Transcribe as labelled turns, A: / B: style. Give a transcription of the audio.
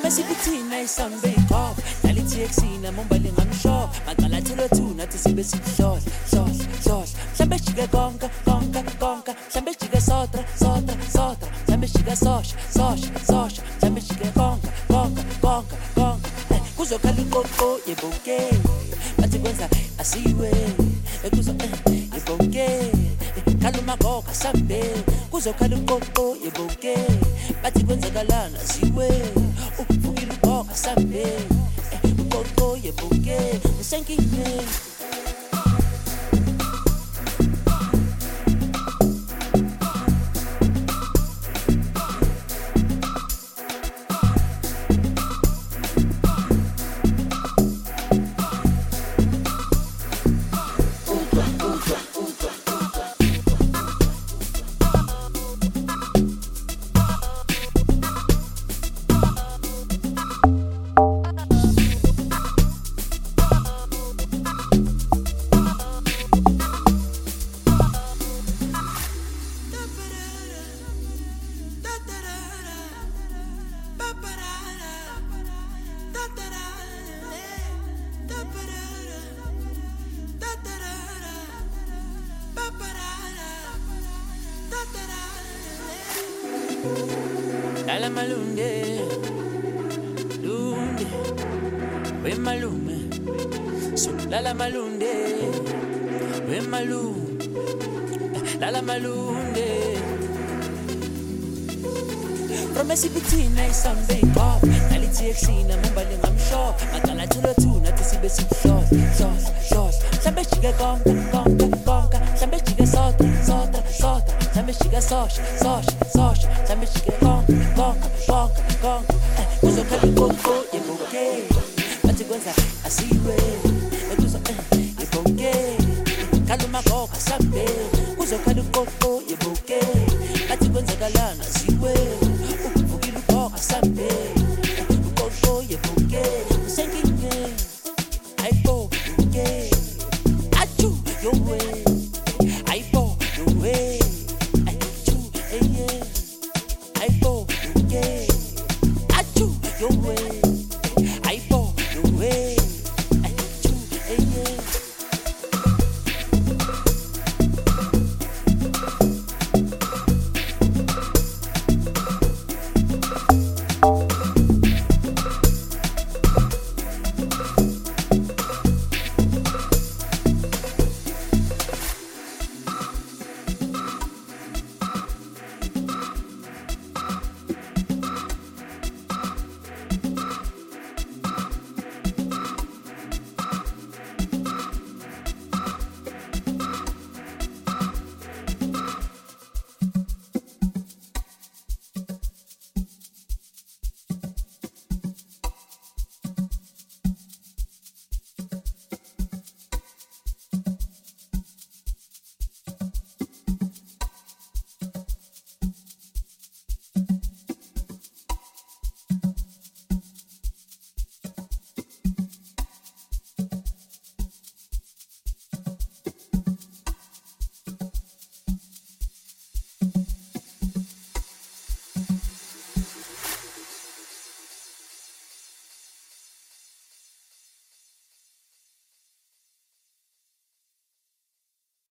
A: Sikuthina isambe iqobo nalithi eksina mombali ngamsho maqala thelo thu nathi sibe sikuhlohla hlohla hlohla mhlambe jike konka mhlambe jike sotra mhlambe jike sosha mhlambe jike konka kuzokhala iqoqo yebonke bathi kwenza asiwe kuzo yebonke kaluma goka sambe kuzokhala iqoqo yebonke bathi kwenzakalana asiwe uvukile ugoka sambe uqoqo yebonke usenkingeni. Lala malunde, lunde, we malume. So lala malunde, we malume. Lala malunde. From Sikuthina isambe iqobo nalithi eksina mombali ngamsho maqala thelo thu nathi sibe sikuhlohla mhlambe jike konka mhlambe jike sotra mhlambe jike sosha mhlambe jike konka kuzokhala iqoqo